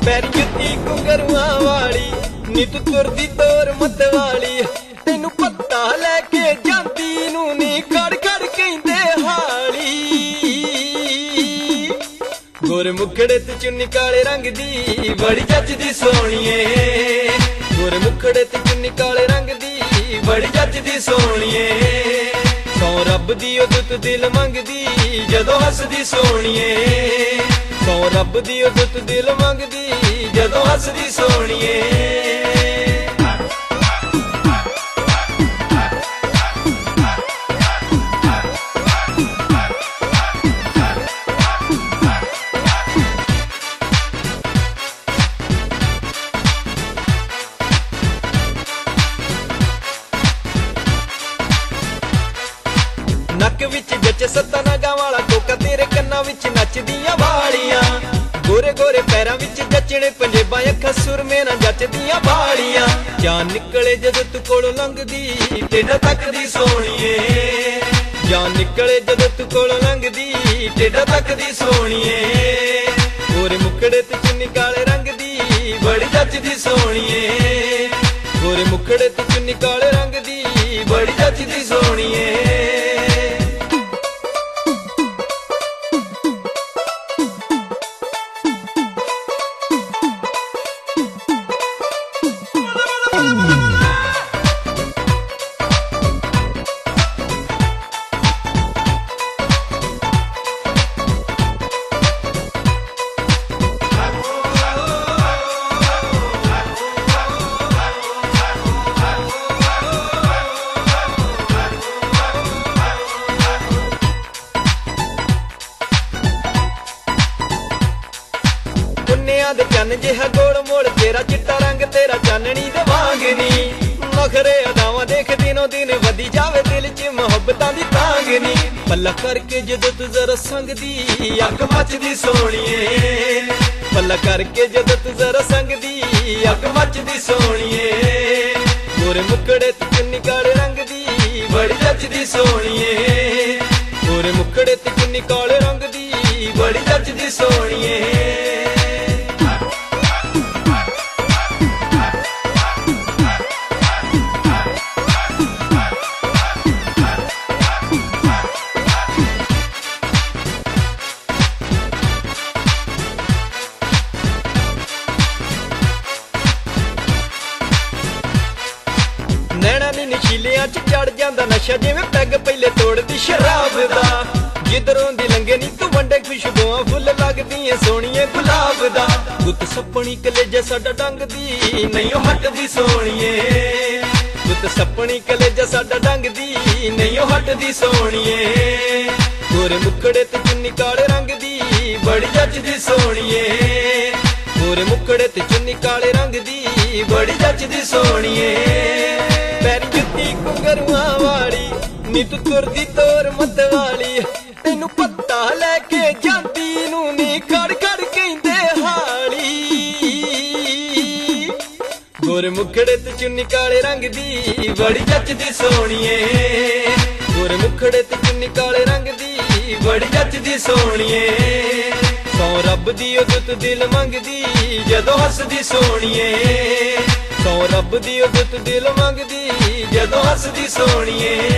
पैर जुत्ती घुंघरुआं वाली नी तू तुरदी तोर मत वाली तैनू पत्ता लैके जांदी नू नी खड़ खड़ कहंदे हाली गोरे मुखड़े ते चुन्नी काले रंग दी बड़ी जचदी सोहणीए गोरे मुखड़े ते चुन्नी काले रंग दी बड़ी जचदी सोहणीए सौ रब दी ओ दुत दिल मंगदी जदों हसदी सोहणीए सौ रब दी ओ दुत दिल मंगदी जदों हसदी सोहणीए नक विच जच सत्ता नागा वाला कोका तेरे कन्ना विच नचदियां वालियां गोरे गोरे पैरां विच जचने पंजेबां अखां सुरमे ना जचदियां वालियां जान निकले जदों तू कोलों लंघदी टेढ़ा तकदी सोहणीए जान निकले जदों तू कोलों लंघदी टेढ़ा तकदी सोहणीए गोरे मुखड़े ते चुन्नी काले रंग दी बड़ी जचदी सोहणीए गोरे मुखड़े ते चुन्नी काले रंग दी बड़ी जचदी सोहणीए दे चन जिहा गोल मोड़ तेरा चिट्टा रंग तेरा चाननी दे वांगनी नखरे अदावां देख दिनों दिन वधी जावे दिल च मुहब्बतां दी तांगनी पल्ला करके जदों तू जरा संगदी अख मचदी सोहणीए पल्ला करके जदों तू जरा संगदी अख मचदी सोहणीए गोरे मुखड़े ते चुन्नी काले रंग दी बड़ी जचदी सोहणीए गोरे मुखड़े ते चुन्नी काले रंग दी बड़ी जचदी सोहणीए नैना नी नशीलियां च चढ़ जांदा नशा जिवें पैग पहले तोड़दी शराब दा जिधरों दी लंघे नी तू वंडे खुशबुआं फुल लगदियां सोहणीए गुलाब दा गुत सपनी कलेजा साडा डंगदी नहीं ओ हटदी सोहणीए गुत सपनी कलेजा साडा डंगदी नहीं ओ हटदी सोहणीए गोरे मुखड़े ते चुन्नी काले रंग दी बड़ी जचदी सोहणीए गोरे मुखड़े ते चुन्नी काले रंग दी बड़ी जचदी सोहणीए पैर जुत्ती घुंघरुआं वाली नी तू तुरदी तोर मत वाली तैनू पत्ता लैके जांदी नू नी खड़ खड़ कहंदे हाली गोरे मुखड़े ते चुन्नी काले रंग दी बड़ी जचदी सोहणीए गोरे मुखड़े ते चुन्नी काले रंग दी बड़ी जचदी सोहणीए सौ रब दी ओ दुत दिल मंगदी जदों हसदी सोहणीए सौ रब दी ओ दुत दिल मंगदी जदों हसदी सोहणीए